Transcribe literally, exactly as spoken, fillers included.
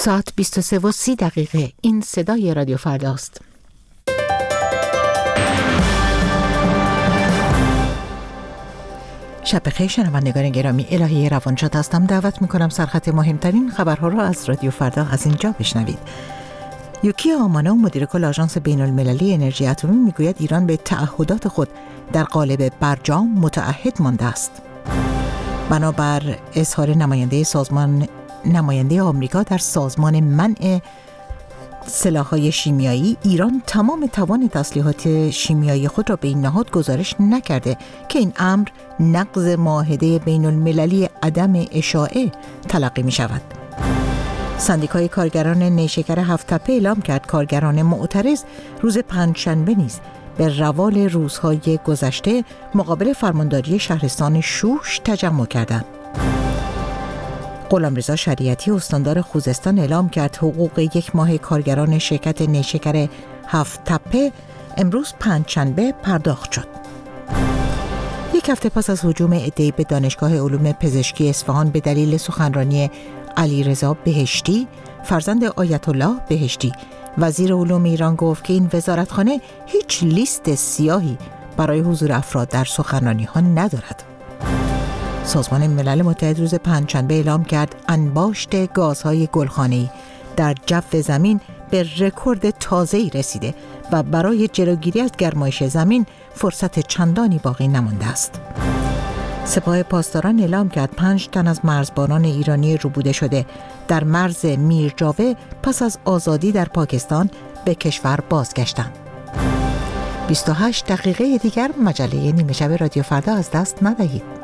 ساعت بیست و سه و سی دقیقه. این صدای رادیو فرداست. شب بخیر شنوندگان گرامی، الهی روانشاد هستم. دعوت میکنم سرخط مهمترین خبرها را از رادیو فردا از اینجا بشنوید. یوکی آمانو، مدیر کل آژانس بین المللی انرژی اتمی، میگوید ایران به تعهدات خود در قالب برجام متعهد مانده است. بنابر اظهار نماینده سازمان نماینده آمریکا در سازمان منع سلاح‌های شیمیایی، ایران تمام توان تسلیحات شیمیایی خود را به این نهاد گزارش نکرده که این امر نقض معاهده بین المللی عدم اشاعه تلقی می شود. سندیکای کارگران نیشکر هفت تپه اعلام کرد کارگران معترض روز پنجشنبه نیز به روال روزهای گذشته مقابل فرمانداری شهرستان شوش تجمع کردند. غلامرضا شریعتی، استاندار خوزستان، اعلام کرد حقوق یک ماه کارگران شرکت نیشکر هفت تپه امروز پنجشنبه پرداخت شد. یک هفته پس از هجوم عده‌ای به دانشگاه علوم پزشکی اصفهان به دلیل سخنرانی علیرضا بهشتی، فرزند آیت الله بهشتی، وزیر علوم ایران گفت که این وزارتخانه هیچ لیست سیاهی برای حضور افراد در سخنرانی‌ها ندارد. سازمان ملل متحد روز پنجشنبه اعلام کرد انباشت گازهای گلخانه‌ای در جو زمین به رکورد تازه‌ای رسیده و برای جلوگیری از گرمایش زمین فرصت چندانی باقی نمانده است. سپاه پاسداران اعلام کرد پنج تن از مرزبانان ایرانی ربوده شده در مرز میرجاوه پس از آزادی در پاکستان به کشور بازگشتند. بیست و هشت دقیقه دیگر مجله نیمه شب رادیو فردا از دست ندهید.